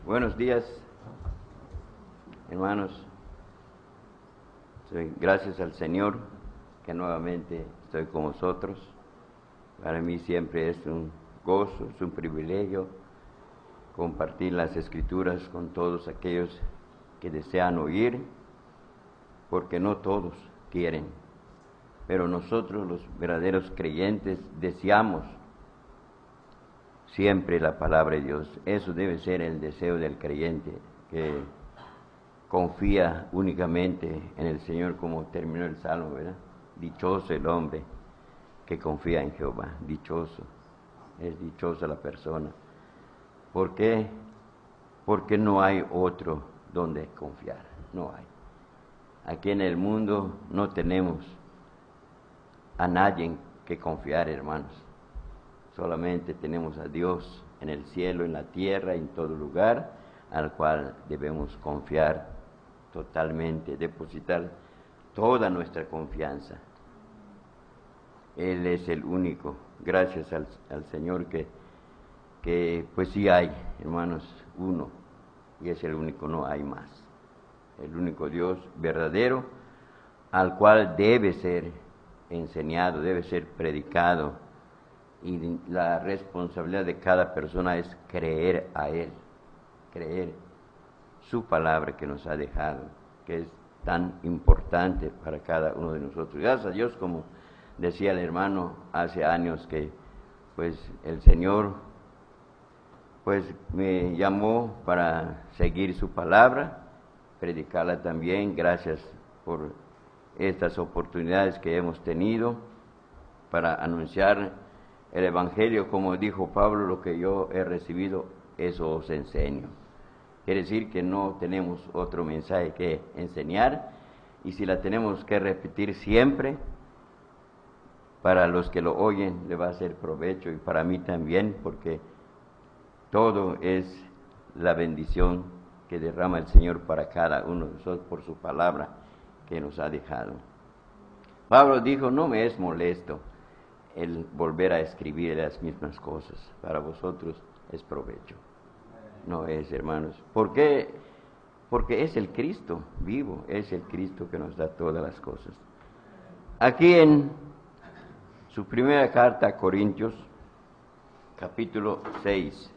Buenos días, hermanos. Gracias al Señor que nuevamente estoy con vosotros. Para mí siempre es un gozo, es un privilegio compartir las Escrituras con todos aquellos que desean oír, porque no todos quieren. Pero nosotros, los verdaderos creyentes, deseamos siempre la palabra de Dios. Eso debe ser el deseo del creyente, que confía únicamente en el Señor, como terminó el Salmo, ¿verdad? Dichoso el hombre que confía en Jehová, dichoso, es dichosa la persona. ¿Por qué? Porque no hay otro donde confiar, no hay. Aquí en el mundo no tenemos a nadie que confiar, hermanos. Solamente tenemos a Dios en el cielo, en la tierra, en todo lugar, al cual debemos confiar totalmente, depositar toda nuestra confianza. Él es el único, gracias al Señor que pues sí hay, hermanos, uno, y es el único, no hay más. El único Dios verdadero, al cual debe ser enseñado, debe ser predicado, y la responsabilidad de cada persona es creer a Él, creer su palabra que nos ha dejado, que es tan importante para cada uno de nosotros. Gracias a Dios, como decía el hermano hace años, que pues el Señor pues me llamó para seguir su palabra, predicarla también. Gracias por estas oportunidades que hemos tenido para anunciar el Evangelio. Como dijo Pablo, lo que yo he recibido, eso os enseño. Quiere decir que no tenemos otro mensaje que enseñar, y si la tenemos que repetir siempre, para los que lo oyen le va a hacer provecho, y para mí también, porque todo es la bendición que derrama el Señor para cada uno de nosotros por su palabra que nos ha dejado. Pablo dijo: no me es molesto el volver a escribir las mismas cosas, para vosotros es provecho. No es, hermanos. ¿Por qué? Porque es el Cristo vivo, es el Cristo que nos da todas las cosas. Aquí en su primera carta a Corintios, capítulo 6.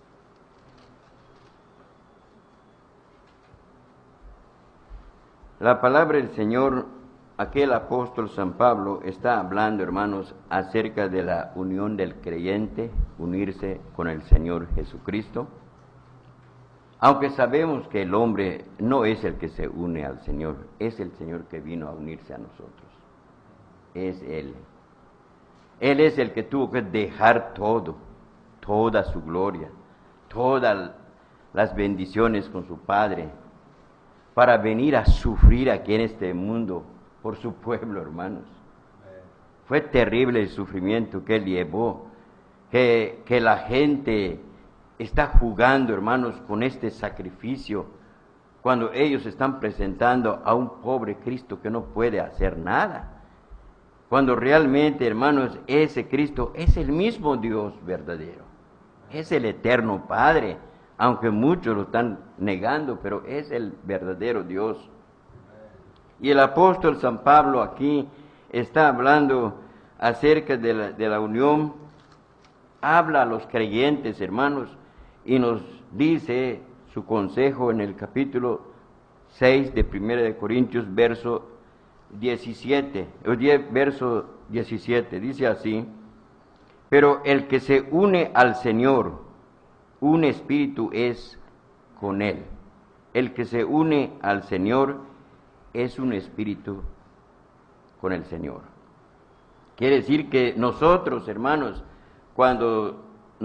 La palabra del Señor, aquí el apóstol San Pablo está hablando, hermanos, acerca de la unión del creyente, unirse con el Señor Jesucristo. Aunque sabemos que el hombre no es el que se une al Señor, es el Señor que vino a unirse a nosotros. Es Él. Él es el que tuvo que dejar todo, toda su gloria, todas las bendiciones con su Padre, para venir a sufrir aquí en este mundo por su pueblo, hermanos. Fue terrible el sufrimiento que Él llevó, que la gente está jugando, hermanos, con este sacrificio, cuando ellos están presentando a un pobre Cristo que no puede hacer nada. Cuando realmente, hermanos, ese Cristo es el mismo Dios verdadero, es el eterno Padre, aunque muchos lo están negando, pero es el verdadero Dios. Y el apóstol San Pablo aquí está hablando acerca de la unión, habla a los creyentes, hermanos, y nos dice su consejo en el capítulo 6 de 1 de Corintios, verso 17, verso 17, dice así: pero el que se une al Señor, un espíritu es con Él. El que se une al Señor es un espíritu con el Señor. Quiere decir que nosotros, hermanos, cuando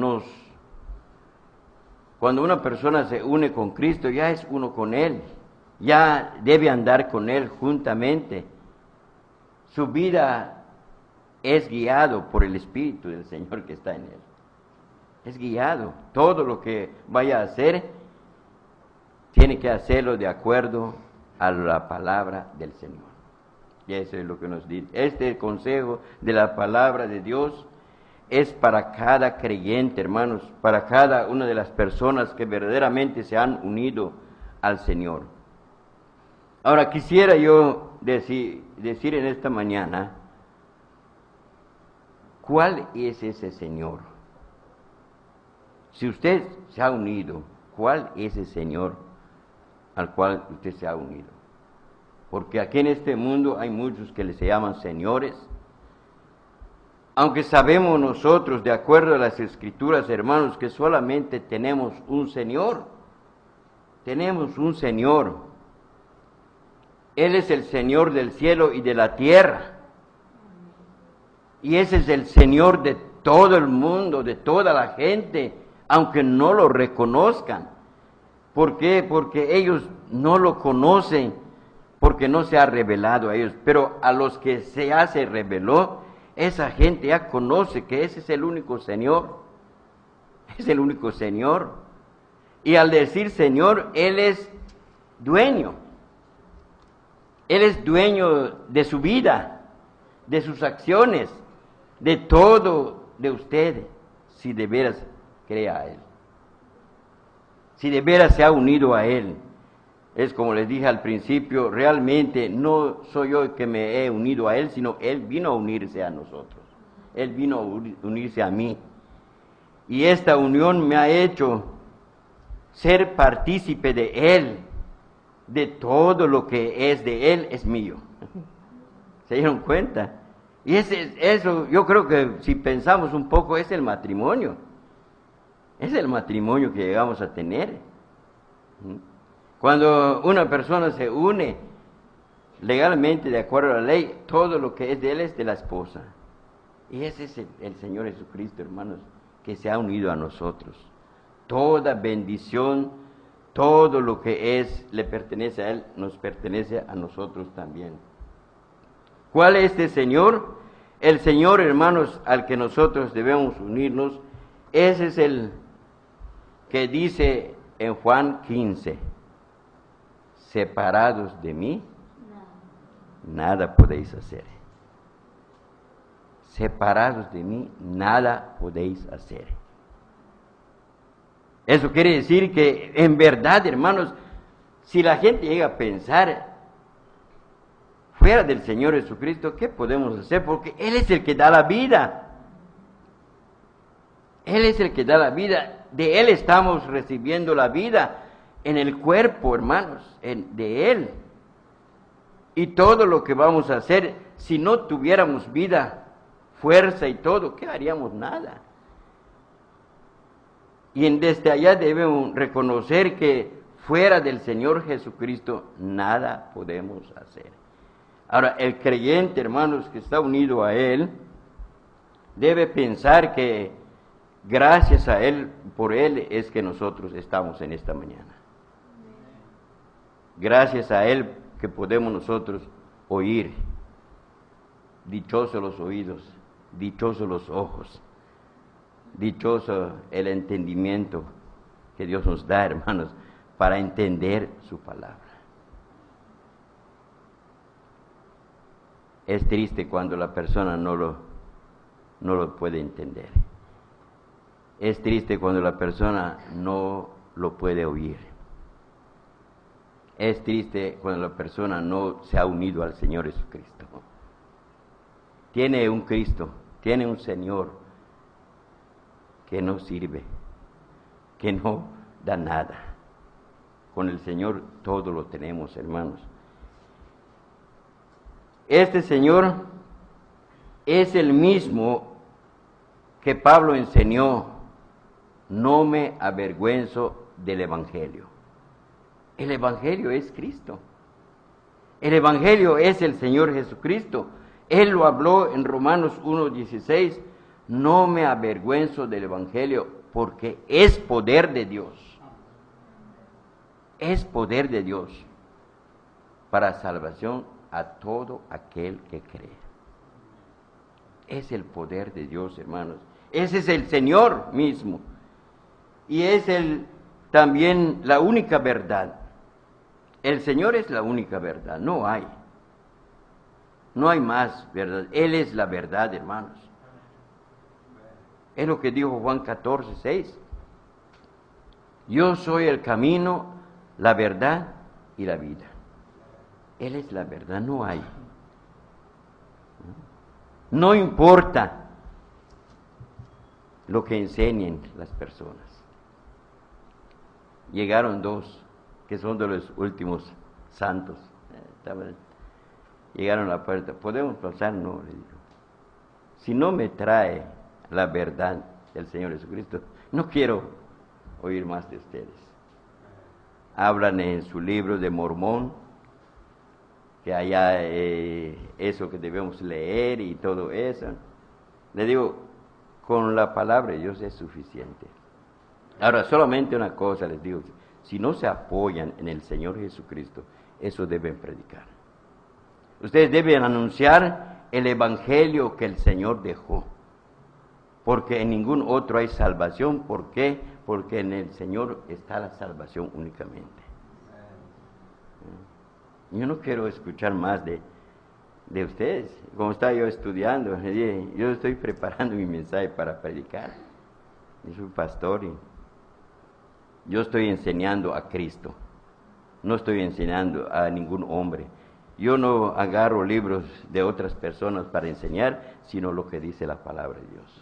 una persona se une con Cristo, ya es uno con Él, ya debe andar con Él juntamente. Su vida es guiado por el Espíritu del Señor que está en Él. Es guiado. Todo lo que vaya a hacer, tiene que hacerlo de acuerdo a la palabra del Señor. Y eso es lo que nos dice. Este consejo de la palabra de Dios es para cada creyente, hermanos, para cada una de las personas que verdaderamente se han unido al Señor. Ahora, quisiera yo decir en esta mañana, ¿cuál es ese Señor? Si usted se ha unido, ¿cuál es ese Señor al cual usted se ha unido? Porque aquí en este mundo hay muchos que se llaman señores, aunque sabemos nosotros, de acuerdo a las Escrituras, hermanos, que solamente tenemos un Señor. Tenemos un Señor. Él es el Señor del cielo y de la tierra. Y ese es el Señor de todo el mundo, de toda la gente, aunque no lo reconozcan. ¿Por qué? Porque ellos no lo conocen, porque no se ha revelado a ellos. Pero a los que se reveló, esa gente ya conoce que ese es el único Señor. Es el único Señor. Y al decir Señor, Él es dueño. Él es dueño de su vida, de sus acciones, de todo de usted, si de veras cree a Él. Si de veras se ha unido a Él. Es como les dije al principio, realmente no soy yo el que me he unido a Él, sino Él vino a unirse a nosotros. Él vino a unirse a mí. Y esta unión me ha hecho ser partícipe de Él. De todo lo que es de Él es mío. ¿Se dieron cuenta? Y eso, yo creo que si pensamos un poco, es el matrimonio. Es el matrimonio que llegamos a tener. Cuando una persona se une legalmente, de acuerdo a la ley, todo lo que es de él es de la esposa. Y ese es el Señor Jesucristo, hermanos, que se ha unido a nosotros. Toda bendición, todo lo que le pertenece a Él, nos pertenece a nosotros también. ¿Cuál es este Señor? El Señor, hermanos, al que nosotros debemos unirnos, ese es el que dice en Juan 15, separados de mí, nada podéis hacer. Separados de mí, nada podéis hacer. Eso quiere decir que, en verdad, hermanos, si la gente llega a pensar fuera del Señor Jesucristo, ¿qué podemos hacer? Porque Él es el que da la vida. Él es el que da la vida. De Él estamos recibiendo la vida en el cuerpo, hermanos, de Él. Y todo lo que vamos a hacer, si no tuviéramos vida, fuerza y todo, ¿qué haríamos? Nada. Y desde allá debemos reconocer que fuera del Señor Jesucristo nada podemos hacer. Ahora, el creyente, hermanos, que está unido a Él, debe pensar que gracias a Él, por Él es que nosotros estamos en esta mañana. Gracias a Él que podemos nosotros oír. Dichosos los oídos, dichosos los ojos. Dichoso el entendimiento que Dios nos da, hermanos, para entender su palabra. Es triste cuando la persona no lo puede entender. Es triste cuando la persona no lo puede oír. Es triste cuando la persona no se ha unido al Señor Jesucristo. Tiene un Cristo, tiene un Señor que no sirve, que no da nada. Con el Señor todo lo tenemos, hermanos. Este Señor es el mismo que Pablo enseñó: no me avergüenzo del Evangelio. El Evangelio es Cristo. El Evangelio es el Señor Jesucristo. Él lo habló en Romanos 1:16. No me avergüenzo del Evangelio, porque es poder de Dios. Es poder de Dios para salvación a todo aquel que cree. Es el poder de Dios, hermanos. Ese es el Señor mismo. Y es también la única verdad. El Señor es la única verdad, no hay. No hay más verdad. Él es la verdad, hermanos. Es lo que dijo Juan 14:6. Yo soy el camino, la verdad y la vida. Él es la verdad, no hay. No importa lo que enseñen las personas. Llegaron dos, que son de los últimos santos. Llegaron a la puerta. ¿Podemos pasar? No, le dijo. Si no me trae la verdad del Señor Jesucristo, no quiero oír más de ustedes. Hablan en su libro de Mormón, que allá eso que debemos leer y todo eso. Le digo, con la palabra de Dios es suficiente. Ahora, solamente una cosa les digo, si no se apoyan en el Señor Jesucristo, eso deben predicar. Ustedes deben anunciar el evangelio que el Señor dejó, porque en ningún otro hay salvación. ¿Por qué? Porque en el Señor está la salvación únicamente. Yo no quiero escuchar más de ustedes. Como estaba yo estudiando, yo estoy preparando mi mensaje para predicar. Yo soy pastor y yo estoy enseñando a Cristo. No estoy enseñando a ningún hombre. Yo no agarro libros de otras personas para enseñar, sino lo que dice la palabra de Dios.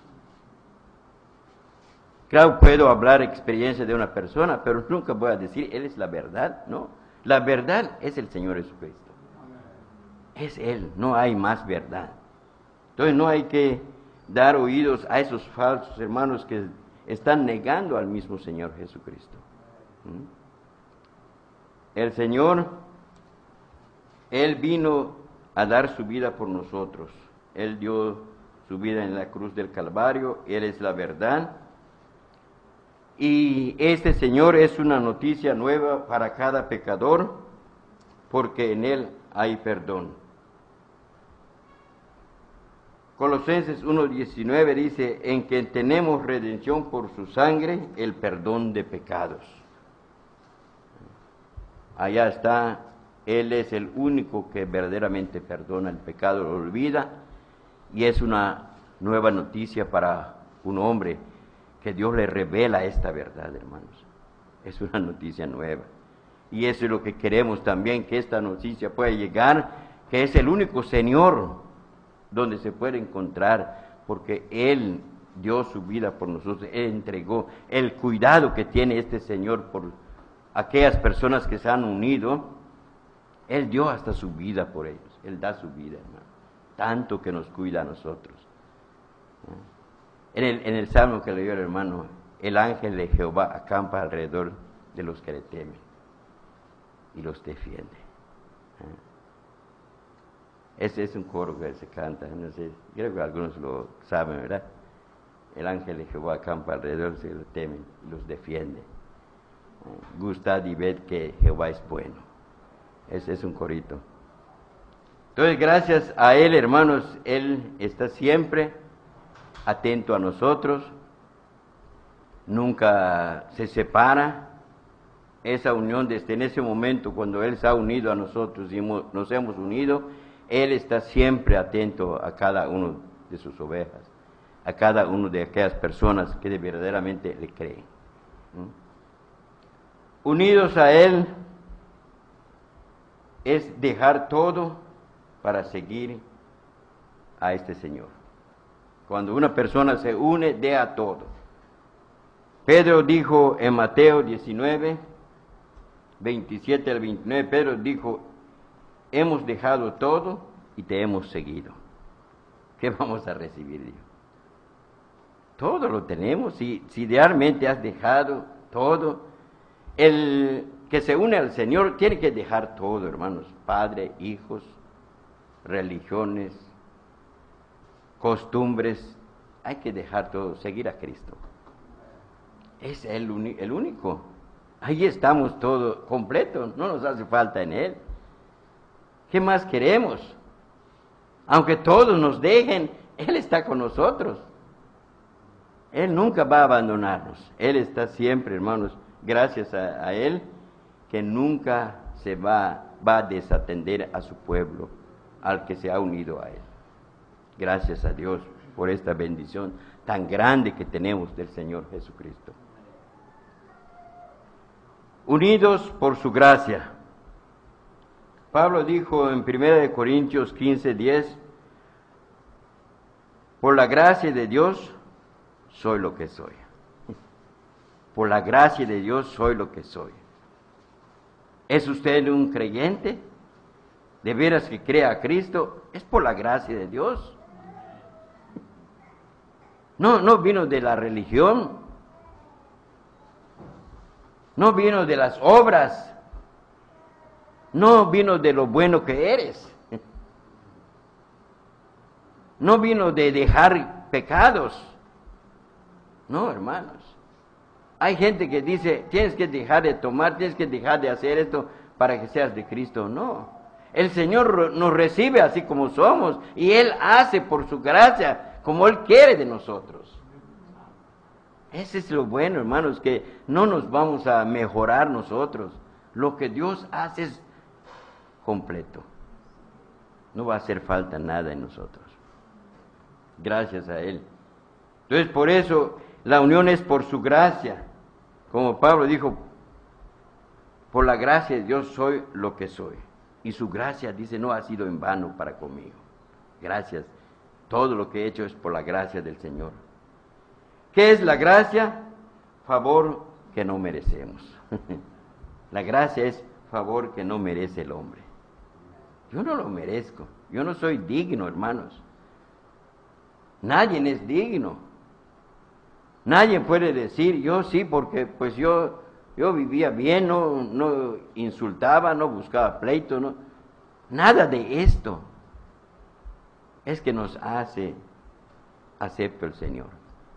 Claro, puedo hablar experiencia de una persona, pero nunca voy a decir, Él es la verdad, ¿no? La verdad es el Señor Jesucristo. Es Él, no hay más verdad. Entonces no hay que dar oídos a esos falsos hermanos que están negando al mismo Señor Jesucristo. El Señor, Él vino a dar su vida por nosotros. Él dio su vida en la cruz del Calvario. Él es la verdad. Y este Señor es una noticia nueva para cada pecador, porque en Él hay perdón. Colosenses 1:19 dice, en que tenemos redención por su sangre, el perdón de pecados. Allá está, Él es el único que verdaderamente perdona el pecado, lo olvida, y es una nueva noticia para un hombre, que Dios le revela esta verdad, hermanos. Es una noticia nueva. Y eso es lo que queremos también, que esta noticia pueda llegar, que es el único Señor donde se puede encontrar, porque Él dio su vida por nosotros, Él entregó el cuidado que tiene este Señor por aquellas personas que se han unido. Él dio hasta su vida por ellos, Él da su vida, hermano, tanto que nos cuida a nosotros. En el salmo que leyó el hermano, el ángel de Jehová acampa alrededor de los que le temen y los defiende. Ese es un coro que se canta, no sé, creo que algunos lo saben, ¿verdad? El ángel de Jehová acampa alrededor de los que le temen y los defiende. Gustad y ved que Jehová es bueno. Ese es un corito. Entonces, gracias a Él, hermanos, Él está siempre atento a nosotros, nunca se separa. Esa unión desde en ese momento, cuando Él se ha unido a nosotros y nos hemos unido, Él está siempre atento a cada uno de sus ovejas, a cada uno de aquellas personas que verdaderamente le creen. Unidos a Él es dejar todo para seguir a este Señor. Cuando una persona se une, deja todo. Pedro dijo en Mateo 19, 27 al 29, Pedro dijo, hemos dejado todo y te hemos seguido. ¿Qué vamos a recibir, Dios? Todo lo tenemos. Si realmente has dejado todo, el que se une al Señor tiene que dejar todo, hermanos, padre, hijos, religiones, costumbres, hay que dejar todo, seguir a Cristo. Es el único. Ahí estamos todos completos, no nos hace falta en Él. ¿Qué más queremos? Aunque todos nos dejen, Él está con nosotros. Él nunca va a abandonarnos. Él está siempre, hermanos, gracias a Él, que nunca se va a desatender a su pueblo, al que se ha unido a Él. Gracias a Dios. por esta bendición tan grande que tenemos del Señor Jesucristo. Unidos por su gracia. Pablo dijo en 1 Corintios 15:10, por la gracia de Dios soy lo que soy. Por la gracia de Dios soy lo que soy. ¿Es usted un creyente? ¿De veras que crea a Cristo? Es por la gracia de Dios. No vino de la religión. No vino de las obras. No vino de lo bueno que eres. No vino de dejar pecados. No, hermanos. Hay gente que dice, tienes que dejar de tomar, tienes que dejar de hacer esto para que seas de Cristo. No. El Señor nos recibe así como somos y Él hace por su gracia como Él quiere de nosotros. Ese es lo bueno, hermanos, que no nos vamos a mejorar nosotros. Lo que Dios hace es completo. No va a hacer falta nada en nosotros. Gracias a Él. Entonces, por eso, la unión es por su gracia. Como Pablo dijo, por la gracia de Dios soy lo que soy. Y su gracia, dice, no ha sido en vano para conmigo. Gracias. Todo lo que he hecho es por la gracia del Señor. ¿Qué es la gracia? Favor que no merecemos. La gracia es favor que no merece el hombre. Yo no lo merezco. Yo no soy digno, hermanos. Nadie es digno. Nadie puede decir, yo sí, porque pues yo vivía bien, no insultaba, no buscaba pleito, no. Nada de esto es que nos hace acepto el Señor.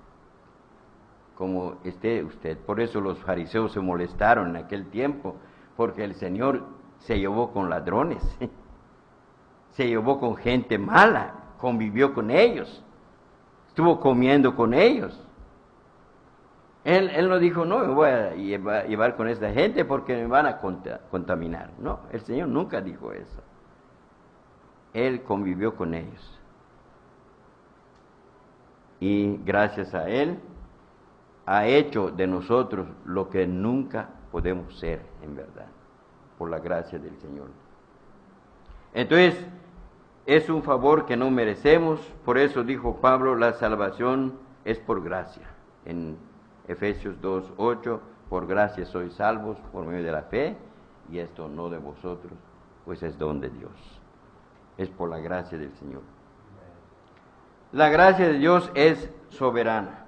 Como esté usted. Por eso los fariseos se molestaron en aquel tiempo, porque el Señor se llevó con ladrones, se llevó con gente mala, convivió con ellos, estuvo comiendo con ellos. Él no dijo, no, me voy a llevar con esta gente porque me van a contaminar. No, el Señor nunca dijo eso. Él convivió con ellos. Y gracias a Él, ha hecho de nosotros lo que nunca podemos ser, en verdad, por la gracia del Señor. Entonces, es un favor que no merecemos, por eso dijo Pablo, la salvación es por gracia. En Efesios 2:8, por gracia sois salvos por medio de la fe, y esto no de vosotros, pues es don de Dios. Es por la gracia del Señor. La gracia de Dios es soberana.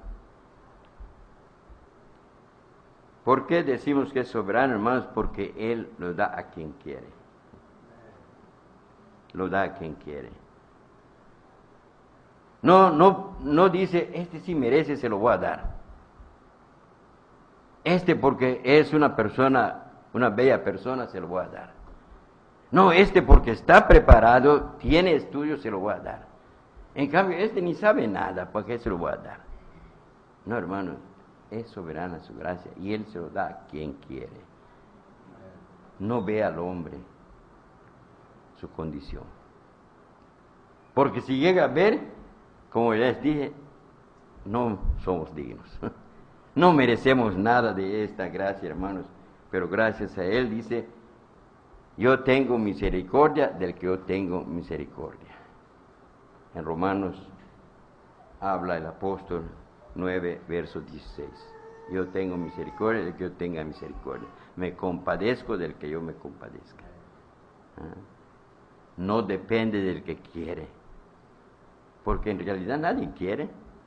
¿Por qué decimos que es soberano, hermanos? Porque Él lo da a quien quiere. Lo da a quien quiere. No dice, este sí merece, se lo voy a dar. Este porque es una persona, una bella persona, se lo voy a dar. No, este porque está preparado, tiene estudios, se lo voy a dar. En cambio, este ni sabe nada, ¿para qué se lo voy a dar? No, hermanos, es soberana su gracia y Él se lo da a quien quiere. No ve al hombre su condición. Porque si llega a ver, como les dije, no somos dignos. No merecemos nada de esta gracia, hermanos, pero gracias a Él dice, yo tengo misericordia del que yo tengo misericordia. En Romanos habla el apóstol 9, verso 16. Yo tengo misericordia del que yo tenga misericordia. Me compadezco del que yo me compadezca. No depende del que quiere. Porque en realidad nadie quiere.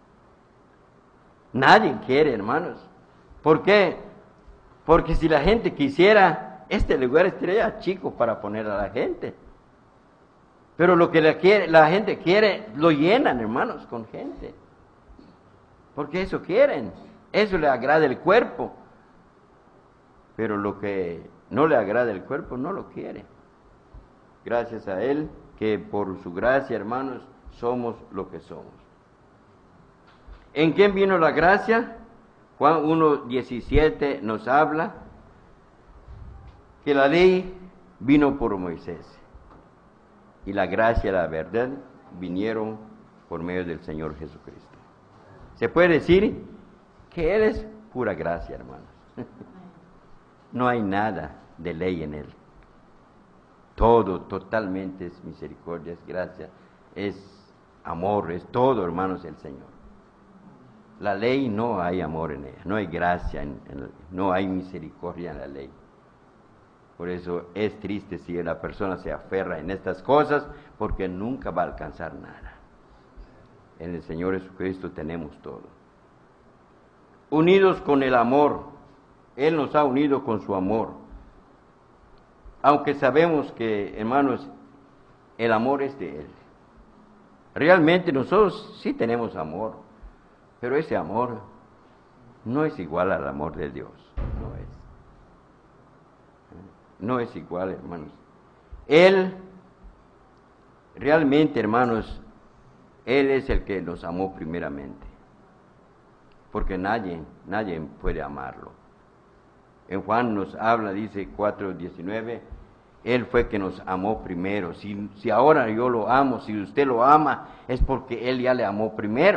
Nadie quiere, hermanos. ¿Por qué? Porque si la gente quisiera, este lugar estaría chico para poner a la gente. Pero lo que la gente quiere, lo llenan, hermanos, con gente. Porque eso quieren. Eso le agrada el cuerpo. Pero lo que no le agrada el cuerpo, no lo quiere. Gracias a Él, que por su gracia, hermanos, somos lo que somos. ¿En quién vino la gracia? Juan 1:17 nos habla que la ley vino por Moisés y la gracia y la verdad vinieron por medio del Señor Jesucristo. Se puede decir que Él es pura gracia, hermanos. No hay nada de ley en Él. Todo totalmente es misericordia, es gracia, es amor, es todo, hermanos, el Señor. La ley no hay amor en ella, no hay gracia, no hay misericordia en la ley. Por eso es triste si la persona se aferra en estas cosas, porque nunca va a alcanzar nada. En el Señor Jesucristo tenemos todo. Unidos con el amor, Él nos ha unido con su amor. Aunque sabemos que, hermanos, el amor es de Él. Realmente nosotros sí tenemos amor, pero ese amor no es igual al amor de Dios. No es igual, hermanos. Él, realmente, hermanos, Él es el que nos amó primeramente. Porque nadie puede amarlo. En Juan nos habla, dice 4:19, Él fue que nos amó primero. Si ahora yo lo amo, si usted lo ama, es porque Él ya le amó primero.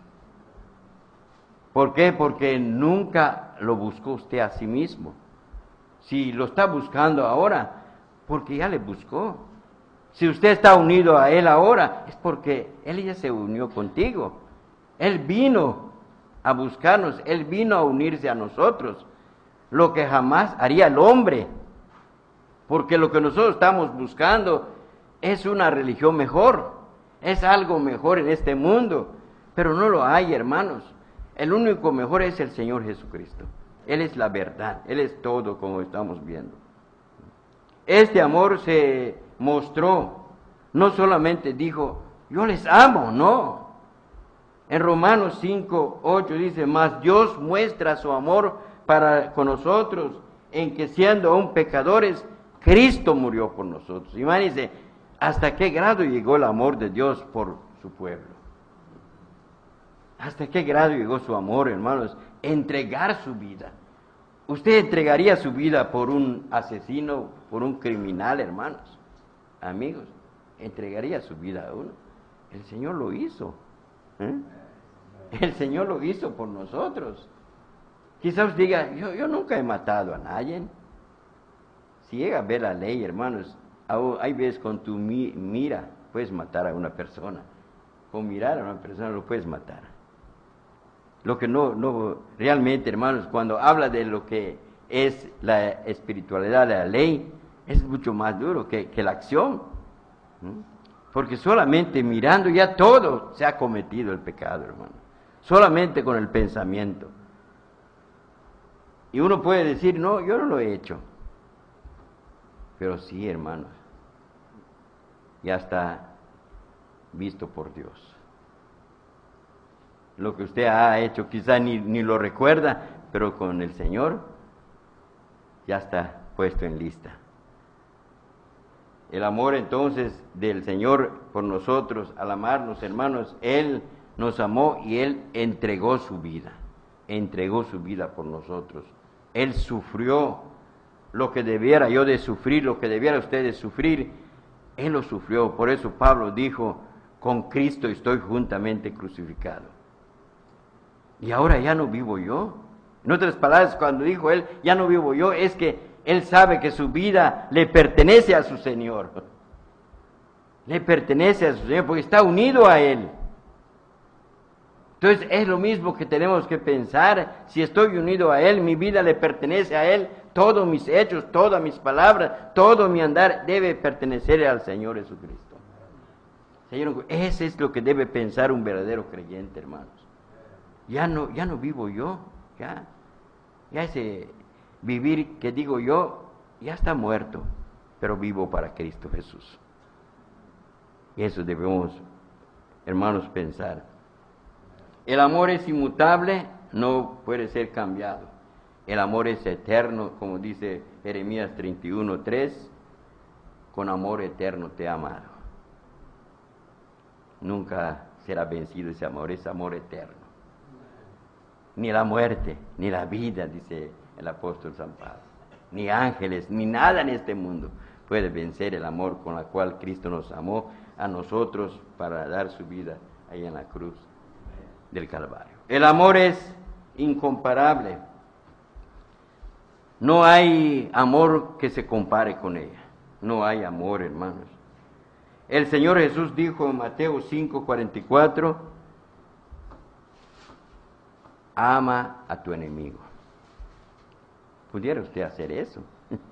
¿Por qué? Porque nunca lo buscó usted a sí mismo. Si lo está buscando ahora, porque ya le buscó. Si usted está unido a Él ahora, es porque Él ya se unió contigo. Él vino a buscarnos, Él vino a unirse a nosotros. Lo que jamás haría el hombre. Porque lo que nosotros estamos buscando es una religión mejor. Es algo mejor en este mundo. Pero no lo hay, hermanos. El único mejor es el Señor Jesucristo. Él es la verdad, Él es todo, como estamos viendo. Este amor se mostró, no solamente dijo, yo les amo, no. En Romanos 5:8 dice, mas Dios muestra su amor para con nosotros, en que siendo aún pecadores, Cristo murió por nosotros. Imagínense, hasta qué grado llegó el amor de Dios por su pueblo. Hasta qué grado llegó su amor, hermanos, entregar su vida. ¿Usted entregaría su vida por un asesino, por un criminal, hermanos? Amigos, entregaría su vida a uno. El Señor lo hizo. El Señor lo hizo por nosotros. Quizás diga, yo nunca he matado a nadie. Si llega a ver la ley, hermanos, hay veces con tu mira puedes matar a una persona. Con mirar a una persona lo puedes matar. Lo que no realmente, hermanos, cuando habla de lo que es la espiritualidad de la ley, es mucho más duro que la acción. Porque solamente mirando ya todo se ha cometido el pecado, hermano. Solamente con el pensamiento. Y uno puede decir, no, yo no lo he hecho. Pero sí, hermanos, ya está visto por Dios. Lo que usted ha hecho quizá ni lo recuerda, pero con el Señor ya está puesto en lista. El amor entonces del Señor por nosotros, al amarnos, hermanos, Él nos amó y Él entregó su vida por nosotros. Él sufrió lo que debiera yo de sufrir, lo que debiera usted de sufrir, Él lo sufrió. Por eso Pablo dijo, con Cristo estoy juntamente crucificado. Y ahora ya no vivo yo. En otras palabras, cuando dijo Él, ya no vivo yo, es que Él sabe que su vida le pertenece a su Señor. Le pertenece a su Señor porque está unido a Él. Entonces es lo mismo que tenemos que pensar. Si estoy unido a Él, mi vida le pertenece a Él. Todos mis hechos, todas mis palabras, todo mi andar debe pertenecer al Señor Jesucristo. Señor, ese es lo que debe pensar un verdadero creyente, hermanos. Ya no vivo yo, ya ese vivir que digo yo, ya está muerto, pero vivo para Cristo Jesús. Y eso debemos, hermanos, pensar. El amor es inmutable, no puede ser cambiado. El amor es eterno, como dice Jeremías 31:3, con amor eterno te he amado. Nunca será vencido ese amor, es amor eterno. Ni la muerte, ni la vida, dice el apóstol San Pablo, ni ángeles, ni nada en este mundo puede vencer el amor con el cual Cristo nos amó a nosotros para dar su vida ahí en la cruz del Calvario. El amor es incomparable. No hay amor que se compare con ella. No hay amor, hermanos. El Señor Jesús dijo en Mateo 5:44, ama a tu enemigo. ¿Pudiera usted hacer eso?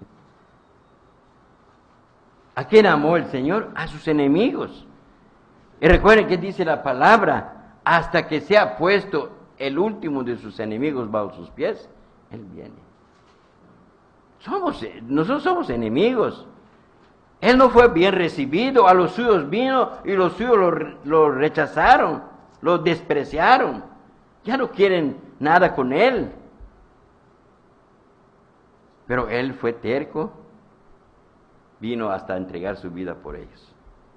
¿A quién amó el Señor? A sus enemigos. Y recuerden que dice la palabra, hasta que sea puesto el último de sus enemigos bajo sus pies, Él viene. Nosotros somos enemigos. Él no fue bien recibido, a los suyos vino y los suyos lo rechazaron, lo despreciaron. Ya no quieren nada con Él. Pero Él fue terco, vino hasta entregar su vida por ellos.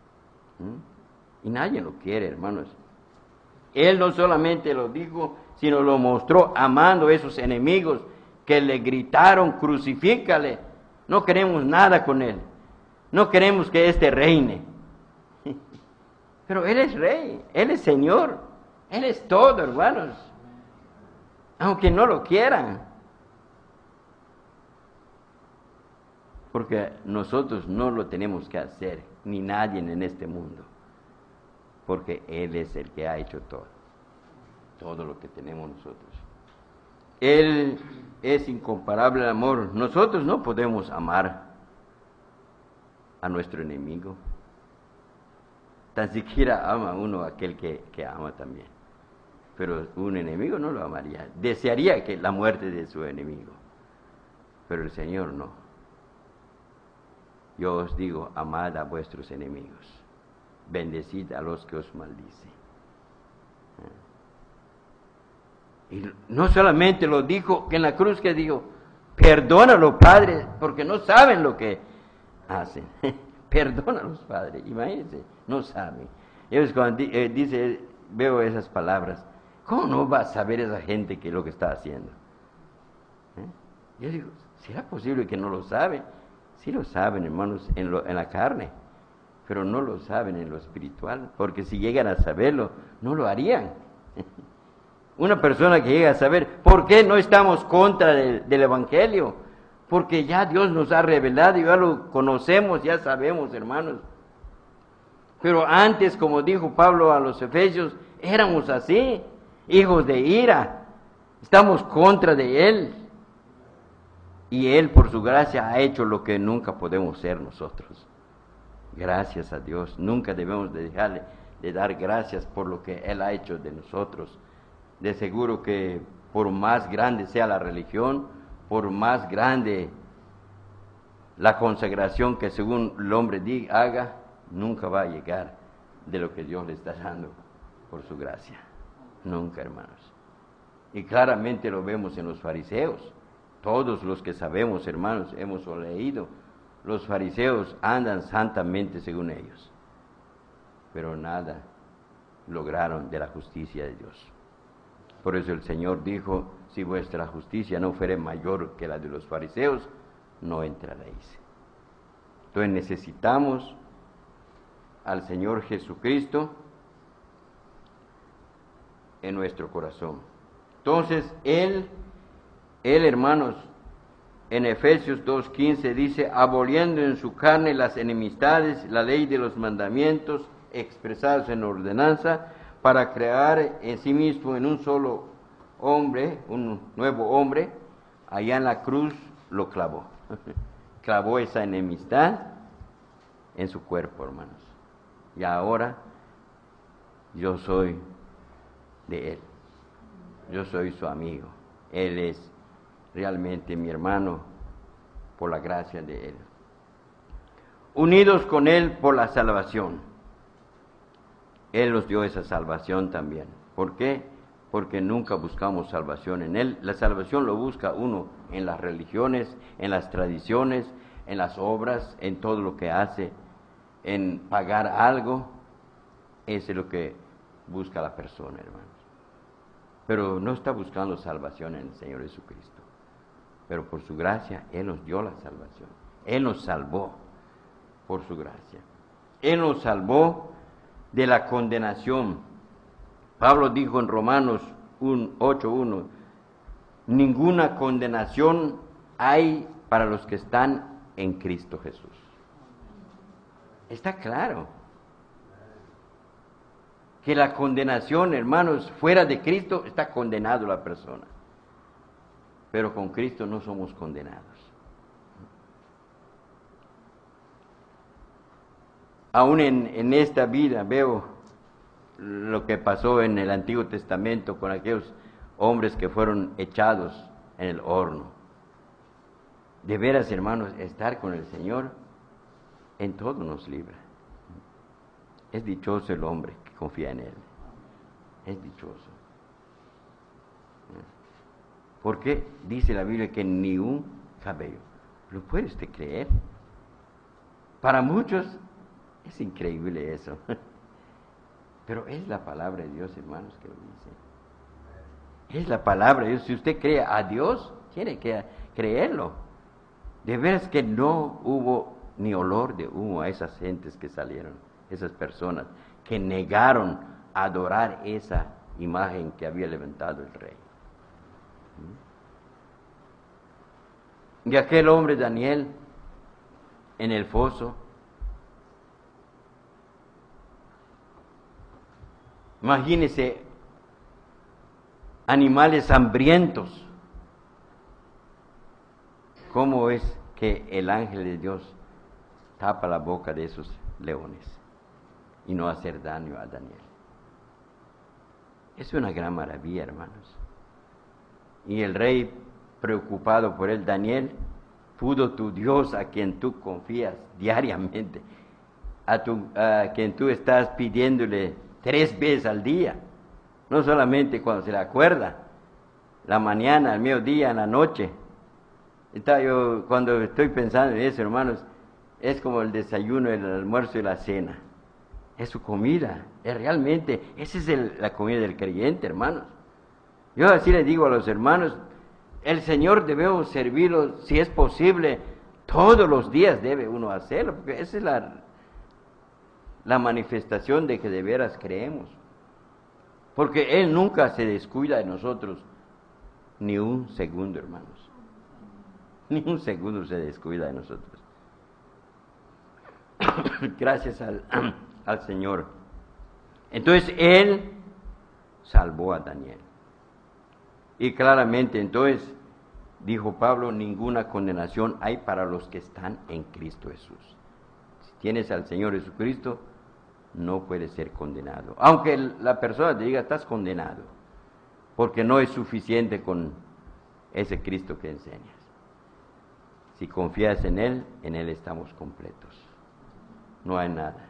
Y nadie lo quiere, hermanos. Él no solamente lo dijo, sino lo mostró amando a esos enemigos que le gritaron, crucifícale. No queremos nada con Él. No queremos que éste reine. Pero Él es rey, Él es Señor, Él es todo, hermanos. Aunque no lo quieran. Porque nosotros no lo tenemos que hacer, ni nadie en este mundo. Porque Él es el que ha hecho todo. Todo lo que tenemos nosotros. Él es incomparable el amor. Nosotros no podemos amar a nuestro enemigo. Tan siquiera ama uno a aquel que ama también. Pero un enemigo no lo amaría. Desearía que la muerte de su enemigo. Pero el Señor no. Yo os digo, amad a vuestros enemigos. Bendecid a los que os maldicen. Y no solamente lo dijo en la cruz, que dijo, perdónalo, Padre, porque no saben lo que hacen. Perdónalos, Padre. Imagínense, no saben. Ellos cuando veo esas palabras, ¿cómo no va a saber esa gente qué es lo que está haciendo? Yo digo, ¿será posible que no lo saben? Sí lo saben, hermanos, en la carne, pero no lo saben en lo espiritual, porque si llegan a saberlo, no lo harían. Una persona que llega a saber, ¿por qué no estamos contra del Evangelio? Porque ya Dios nos ha revelado, ya lo conocemos, ya sabemos, hermanos. Pero antes, como dijo Pablo a los Efesios, éramos así, hijos de ira, estamos contra de Él. Y Él, por su gracia, ha hecho lo que nunca podemos ser nosotros. Gracias a Dios, nunca debemos de dejarle de dar gracias por lo que Él ha hecho de nosotros. De seguro que por más grande sea la religión, por más grande la consagración que según el hombre haga, nunca va a llegar de lo que Dios le está dando por su gracia. Nunca, hermanos. Y claramente lo vemos en los fariseos. Todos los que sabemos, hermanos, hemos leído, los fariseos andan santamente según ellos, pero nada lograron de la justicia de Dios. Por eso el Señor dijo, si vuestra justicia no fuere mayor que la de los fariseos, no entraréis. Entonces necesitamos al Señor Jesucristo en nuestro corazón. Entonces, Él, hermanos, en Efesios 2:15 dice, aboliendo en su carne las enemistades, la ley de los mandamientos expresados en ordenanza, para crear en sí mismo en un solo hombre, un nuevo hombre, allá en la cruz lo clavó. Clavó esa enemistad en su cuerpo, hermanos. Y ahora yo soy de Él. Yo soy su amigo. Él es realmente mi hermano por la gracia de Él. Unidos con Él por la salvación. Él nos dio esa salvación también. ¿Por qué? Porque nunca buscamos salvación en Él. La salvación lo busca uno en las religiones, en las tradiciones, en las obras, en todo lo que hace, en pagar algo. Eso es lo que busca la persona, hermanos. Pero no está buscando salvación en el Señor Jesucristo. Pero por su gracia, Él nos dio la salvación. Él nos salvó por su gracia. Él nos salvó de la condenación Pablo dijo en Romanos 8:1, ninguna condenación hay para los que están en Cristo Jesús. Está claro que la condenación, hermanos, fuera de Cristo está condenado la persona. Pero con Cristo no somos condenados. Aún en esta vida veo lo que pasó en el Antiguo Testamento con aquellos hombres que fueron echados en el horno. De veras, hermanos, estar con el Señor en todo nos libra. Es dichoso el hombre que confía en Él. Es dichoso. Porque dice la Biblia que ni un cabello. ¿Lo puede usted creer? Para muchos es increíble eso. Pero es la palabra de Dios, hermanos, que lo dice. Es la palabra de Dios. Si usted cree a Dios, tiene que creerlo. De veras que no hubo ni olor de humo a esas gentes que salieron, esas personas que negaron adorar esa imagen que había levantado el rey. Y aquel hombre Daniel en el foso, imagínese animales hambrientos. ¿Cómo es que el ángel de Dios tapa la boca de esos leones y no hacer daño a Daniel? Es una gran maravilla, hermanos. Y el rey, preocupado por él, Daniel, pudo tu Dios, a quien tú confías diariamente, a quien tú estás pidiéndole 3 veces al día, no solamente cuando se le acuerda, la mañana, al mediodía, en la noche. Cuando estoy pensando en eso, hermanos, es como el desayuno, el almuerzo y la cena. Es su comida, es realmente, esa es la comida del creyente, hermanos. Yo así le digo a los hermanos, el Señor debemos servirlo, si es posible, todos los días debe uno hacerlo, porque esa es la manifestación de que de veras creemos. Porque Él nunca se descuida de nosotros, ni un segundo, hermanos. Ni un segundo se descuida de nosotros. Gracias al Señor. Entonces Él salvó a Daniel. Y claramente entonces, dijo Pablo, ninguna condenación hay para los que están en Cristo Jesús. Si tienes al Señor Jesucristo, no puedes ser condenado. Aunque la persona te diga, estás condenado, porque no es suficiente con ese Cristo que enseñas. Si confías en Él estamos completos. No hay nada.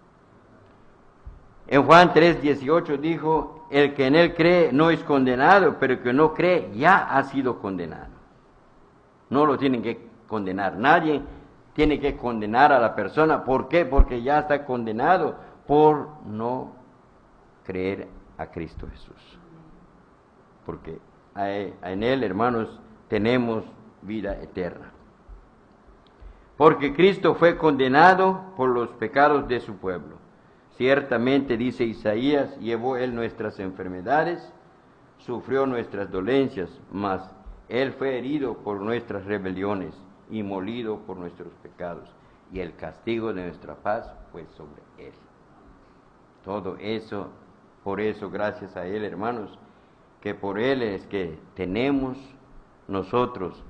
En Juan 3:18 dijo, el que en Él cree no es condenado, pero el que no cree ya ha sido condenado. No lo tienen que condenar. Nadie tiene que condenar a la persona. ¿Por qué? Porque ya está condenado por no creer a Cristo Jesús. Porque en Él, hermanos, tenemos vida eterna. Porque Cristo fue condenado por los pecados de su pueblo. Ciertamente, dice Isaías, llevó Él nuestras enfermedades, sufrió nuestras dolencias, mas Él fue herido por nuestras rebeliones y molido por nuestros pecados, y el castigo de nuestra paz fue sobre Él. Todo eso, por eso, gracias a Él, hermanos, que por Él es que tenemos nosotros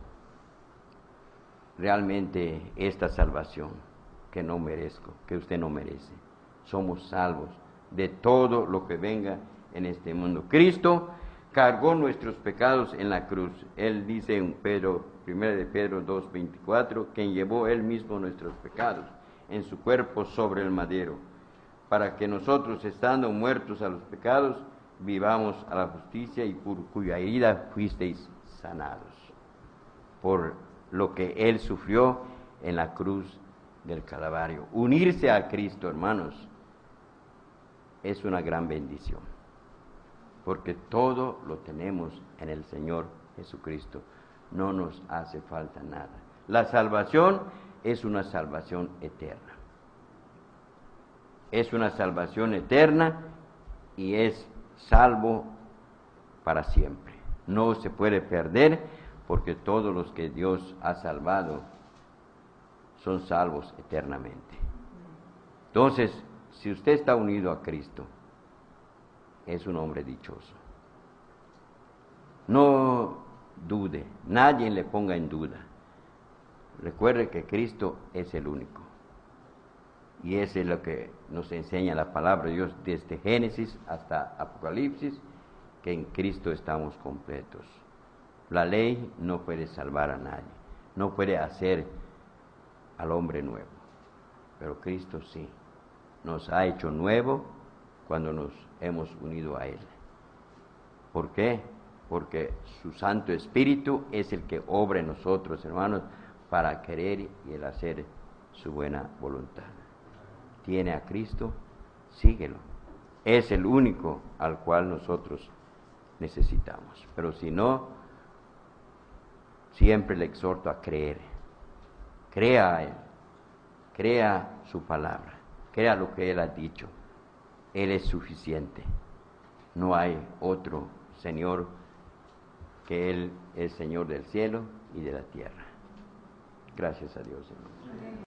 realmente esta salvación que no merezco, que usted no merece. Somos salvos de todo lo que venga en este mundo. Cristo cargó nuestros pecados en la cruz. Él dice en 1 de Pedro 2:24, quien llevó Él mismo nuestros pecados en su cuerpo sobre el madero, para que nosotros, estando muertos a los pecados, vivamos a la justicia, y por cuya herida fuisteis sanados. Por lo que Él sufrió en la cruz del Calvario. Unirse a Cristo, hermanos, es una gran bendición, porque todo lo tenemos en el Señor Jesucristo. No nos hace falta nada. La salvación es una salvación eterna. Es una salvación eterna y es salvo para siempre. No se puede perder, porque todos los que Dios ha salvado son salvos eternamente. Entonces, si usted está unido a Cristo, es un hombre dichoso. No dude, nadie le ponga en duda. Recuerde que Cristo es el único. Y eso es lo que nos enseña la palabra de Dios desde Génesis hasta Apocalipsis, que en Cristo estamos completos. La ley no puede salvar a nadie, no puede hacer al hombre nuevo, pero Cristo sí, nos ha hecho nuevo cuando nos hemos unido a Él. ¿Por qué? Porque su Santo Espíritu es el que obra en nosotros, hermanos, para querer y el hacer su buena voluntad. Tiene a Cristo, síguelo. Es el único al cual nosotros necesitamos. Pero si no, siempre le exhorto a creer. Crea a Él, crea su palabra, crea lo que Él ha dicho. Él es suficiente. No hay otro Señor que Él es Señor del cielo y de la tierra. Gracias a Dios, hermanos.